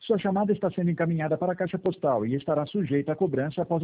Sua chamada está sendo encaminhada para a caixa postal e estará sujeita a cobrança após